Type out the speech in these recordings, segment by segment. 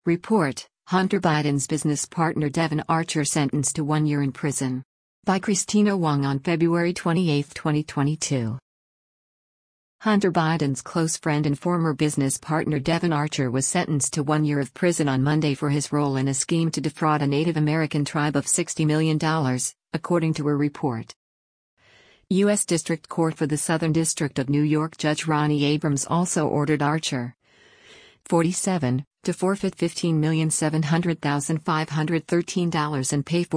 Report: Hunter Biden's business partner Devon Archer sentenced to 1 year in prison. By Christina Wong on February 28, 2022. Hunter Biden's close friend and former business partner Devon Archer was sentenced to 1 year of prison on Monday for his role in a scheme to defraud a Native American tribe of $60 million, according to a report. U.S. District Court for the Southern District of New York Judge Ronnie Abrams also ordered Archer, 47, to forfeit $15,700,513 and pay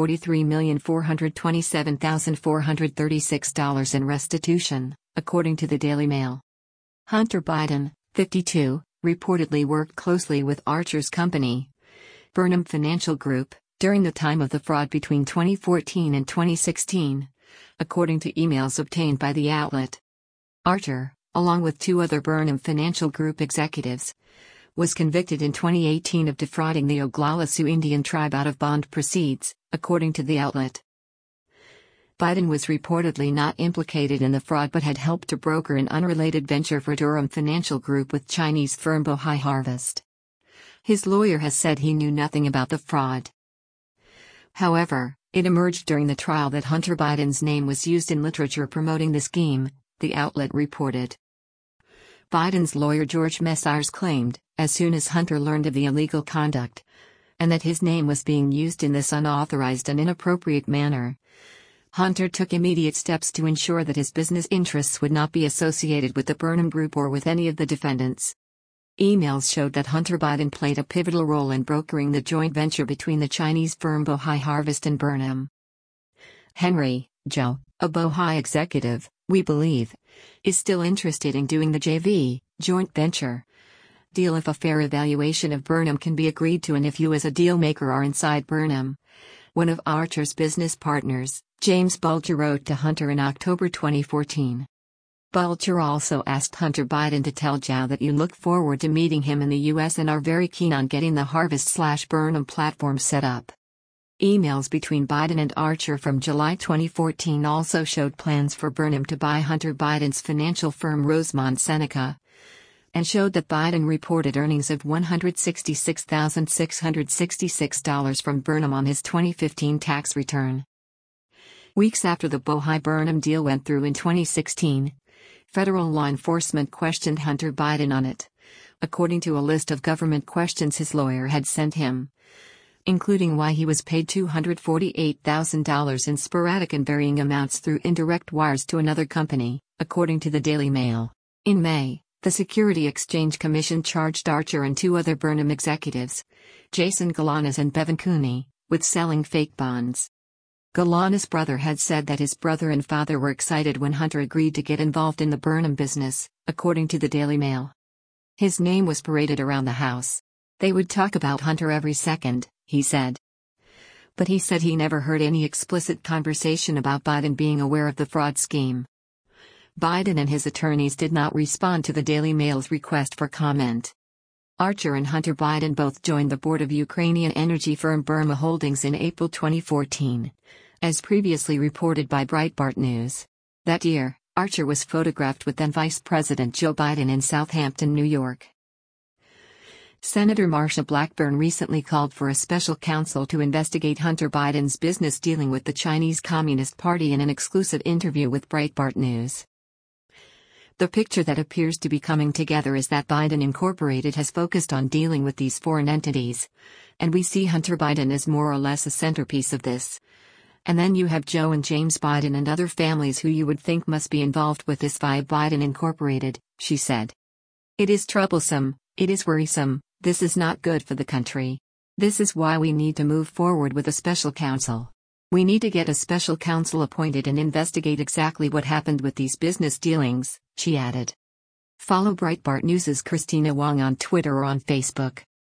$43,427,436 in restitution, according to the Daily Mail. Hunter Biden, 52, reportedly worked closely with Archer's company, Burnham Financial Group, during the time of the fraud between 2014 and 2016, according to emails obtained by the outlet. Archer, along with 2 other Burnham Financial Group executives, was convicted in 2018 of defrauding the Oglala Sioux Indian tribe out of bond proceeds, according to the outlet. Biden was reportedly not implicated in the fraud but had helped to broker an unrelated venture for Durham Financial Group with Chinese firm Bohai Harvest. His lawyer has said he knew nothing about the fraud. However, it emerged during the trial that Hunter Biden's name was used in literature promoting the scheme, the outlet reported. Biden's lawyer George Messires claimed, as soon as Hunter learned of the illegal conduct, and that his name was being used in this unauthorized and inappropriate manner, Hunter took immediate steps to ensure that his business interests would not be associated with the Burnham Group or with any of the defendants. Emails showed that Hunter Biden played a pivotal role in brokering the joint venture between the Chinese firm Bohai Harvest and Burnham. Henry, Joe, a Bohai executive, we believe, is still interested in doing the JV, joint venture, deal if a fair evaluation of Burnham can be agreed to and if you as a deal maker are inside Burnham. One of Archer's business partners, James Bulger, wrote to Hunter in October 2014. Bulger also asked Hunter Biden to tell Joe that you look forward to meeting him in the U.S. and are very keen on getting the Harvest/Burnham platform set up. Emails between Biden and Archer from July 2014 also showed plans for Burnham to buy Hunter Biden's financial firm Rosemont Seneca, and showed that Biden reported earnings of $166,666 from Burnham on his 2015 tax return. Weeks after the Bohai-Burnham deal went through in 2016, federal law enforcement questioned Hunter Biden on it, according to a list of government questions his lawyer had sent him, including why he was paid $248,000 in sporadic and varying amounts through indirect wires to another company, according to the Daily Mail. In May, the Security Exchange Commission charged Archer and 2 other Burnham executives, Jason Galanis and Bevan Cooney, with selling fake bonds. Galanis' brother had said that his brother and father were excited when Hunter agreed to get involved in the Burnham business, according to the Daily Mail. His name was paraded around the house. They would talk about Hunter every second, he said. But he said he never heard any explicit conversation about Biden being aware of the fraud scheme. Biden and his attorneys did not respond to the Daily Mail's request for comment. Archer and Hunter Biden both joined the board of Ukrainian energy firm Burma Holdings in April 2014, as previously reported by Breitbart News. That year, Archer was photographed with then Vice President Joe Biden in Southampton, New York. Senator Marsha Blackburn recently called for a special counsel to investigate Hunter Biden's business dealing with the Chinese Communist Party in an exclusive interview with Breitbart News. The picture that appears to be coming together is that Biden Incorporated has focused on dealing with these foreign entities, and we see Hunter Biden as more or less a centerpiece of this. And then you have Joe and James Biden and other families who you would think must be involved with this via Biden Incorporated, she said. It is troublesome, it is worrisome, this is not good for the country. This is why we need to move forward with a special counsel. We need to get a special counsel appointed and investigate exactly what happened with these business dealings, she added. Follow Breitbart News' Christina Wong on Twitter or on Facebook.